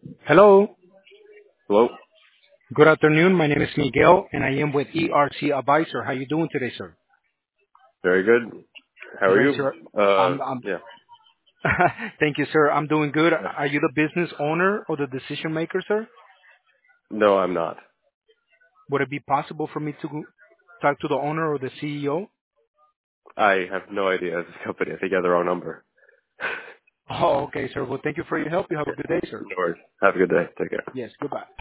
Hello. Hello. Good afternoon. My name is Miguel, and I am with ERC Advisor. How you doing today, sir? Very good. How are Great, you? sir. I'm Yeah. Thank you, sir. I'm doing good. Yeah. Are you the business owner or the decision maker, sir? No, I'm not. Would it be possible for me to talk to the owner or the CEO? I have no idea. This company, I think, you have the wrong number. Oh, okay, sir. Well, thank you for your help. You have a Yeah. good day, sir. No worries. Have a good day. Take care. Yes, goodbye.